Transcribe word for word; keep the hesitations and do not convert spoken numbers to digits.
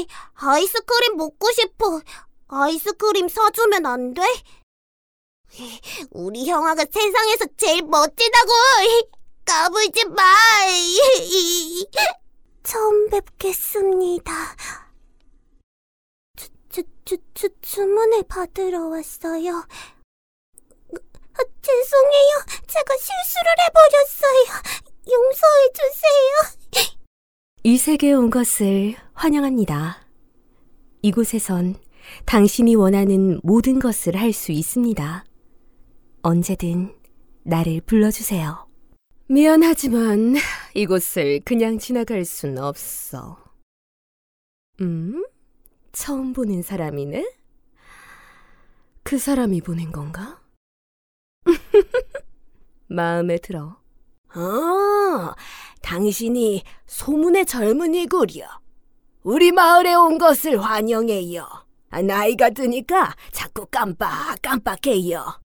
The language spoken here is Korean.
아이스크림 먹고 싶어. 아이스크림 사주면 안 돼? 우리 형아가 세상에서 제일 멋지다고! 까불지 마! 처음 뵙겠습니다. 주, 주, 주, 주, 주문을 받으러 왔어요. 아, 죄송해요. 제가 실수를 해버렸어요. 용서해주세요. 이 세계에 온 것을 환영합니다. 이곳에선 당신이 원하는 모든 것을 할 수 있습니다. 언제든 나를 불러주세요. 미안하지만 이곳을 그냥 지나갈 순 없어. 음? 처음 보는 사람이네? 그 사람이 보낸 건가? 마음에 들어. 아, 당신이 소문의 젊은이구려. 우리 마을에 온 것을 환영해요. 나이가 드니까 자꾸 깜빡깜빡해요.